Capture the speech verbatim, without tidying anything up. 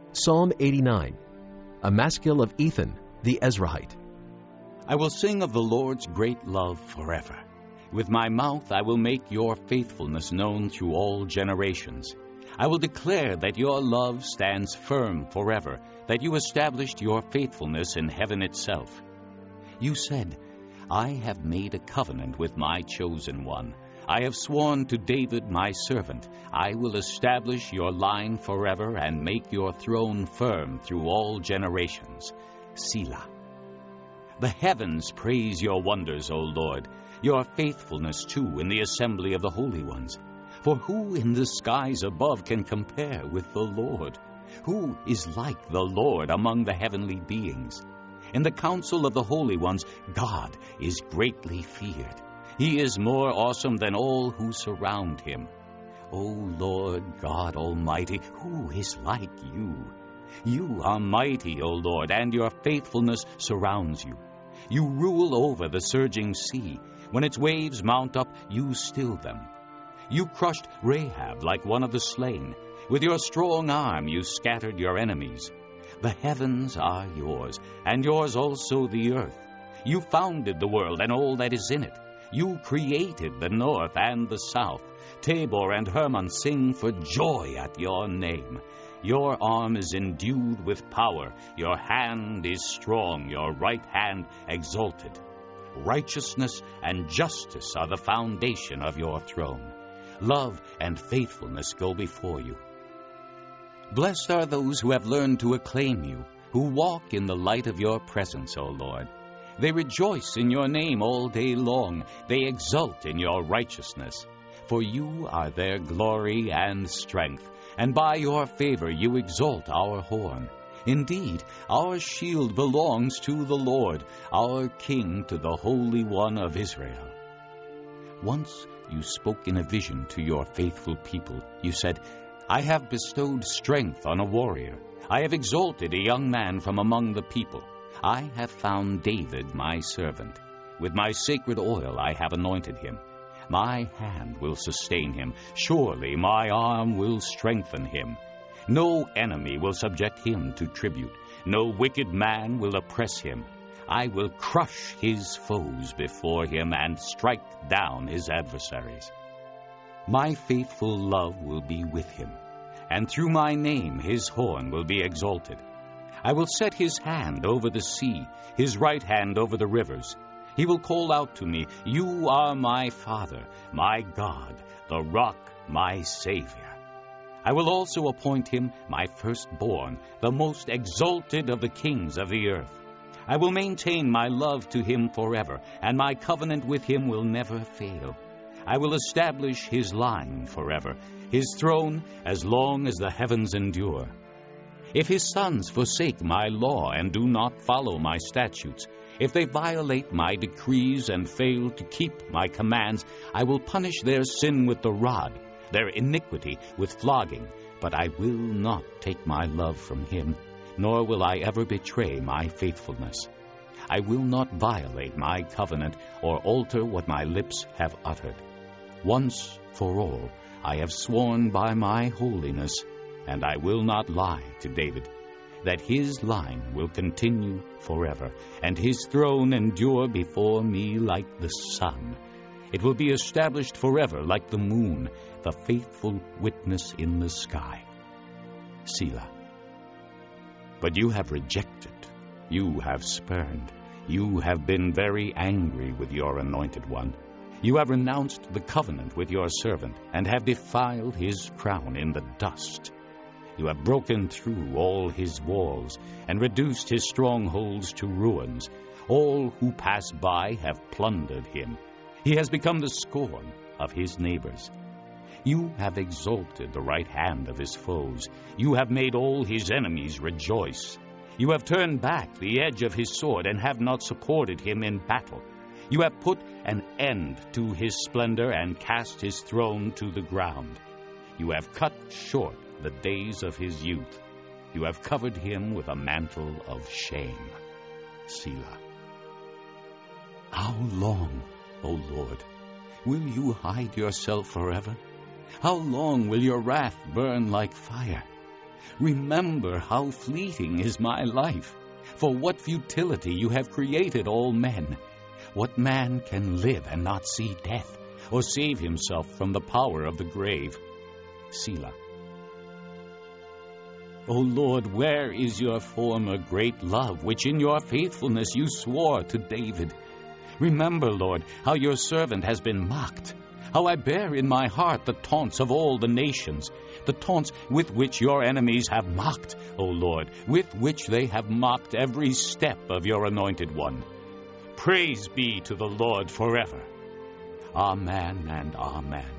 Psalm eighty-nine, a maskil of Ethan the Ezrahite. I will sing of the Lord's great love forever. With my mouth I will make your faithfulness known through all generations. I will declare that your love stands firm forever, that you established your faithfulness in heaven itself. You said, I have made a covenant with my chosen one. I have sworn to David my servant, I will establish your line forever and make your throne firm through all generations. Selah. The heavens praise your wonders, O Lord, your faithfulness too in the assembly of the holy ones. For who in the skies above can compare with the Lord? Who is like the Lord among the heavenly beings? In the council of the holy ones, God is greatly feared. He is more awesome than all who surround him. O Lord God Almighty, who is like you? You are mighty, O Lord, and your faithfulness surrounds you. You rule over the surging sea. When its waves mount up, you still them. You crushed Rahab like one of the slain. With your strong arm you scattered your enemies. The heavens are yours, and yours also the earth. You founded the world and all that is in it. You created the north and the south. Tabor and Hermon sing for joy at your name. Your arm is endued with power. Your hand is strong, your right hand exalted. Righteousness and justice are the foundation of your throne. Love and faithfulness go before you. Blessed are those who have learned to acclaim you, who walk in the light of your presence, O Lord. They rejoice in your name all day long. They exult in your righteousness. For you are their glory and strength, and by your favor you exalt our horn. Indeed, our shield belongs to the Lord, our King to the Holy One of Israel. Once you spoke in a vision to your faithful people. You said, I have bestowed strength on a warrior. I have exalted a young man from among the people. I have found David my servant. With my sacred oil I have anointed him. My hand will sustain him. Surely my arm will strengthen him. No enemy will subject him to tribute. No wicked man will oppress him. I will crush his foes before him and strike down his adversaries. My faithful love will be with him, and through my name his horn will be exalted. I will set his hand over the sea, his right hand over the rivers. He will call out to me, You are my Father, my God, the rock, my Savior. I will also appoint him my firstborn, the most exalted of the kings of the earth. I will maintain my love to him forever, and my covenant with him will never fail. I will establish his line forever, his throne as long as the heavens endure. If his sons forsake my law and do not follow my statutes, if they violate my decrees and fail to keep my commands, I will punish their sin with the rod, their iniquity with flogging, but I will not take my love from him, nor will I ever betray my faithfulness. I will not violate my covenant or alter what my lips have uttered. Once for all, I have sworn by my holiness, and I will not lie to David, that his line will continue forever, and his throne endure before me like the sun. It will be established forever like the moon, the faithful witness in the sky. Selah. But you have rejected, you have spurned, you have been very angry with your anointed one. You have renounced the covenant with your servant, and have defiled his crown in the dust. You have broken through all his walls, and reduced his strongholds to ruins. All who pass by have plundered him. He has become the scorn of his neighbors. You have exalted the right hand of his foes. You have made all his enemies rejoice. You have turned back the edge of his sword, and have not supported him in battle. You have put an end to his splendor, and cast his throne to the ground. You have cut short the days of his youth. You have covered him with a mantle of shame. Selah. How long, O Lord, will you hide yourself forever? How long will your wrath burn like fire? Remember how fleeting is my life. For what futility you have created all men. What man can live and not see death, or save himself from the power of the grave? Selah. O Lord, where is your former great love, which in your faithfulness you swore to David? Remember, Lord, how your servant has been mocked, how I bear in my heart the taunts of all the nations, the taunts with which your enemies have mocked, O Lord, with which they have mocked every step of your anointed one. Praise be to the Lord forever. Amen and amen.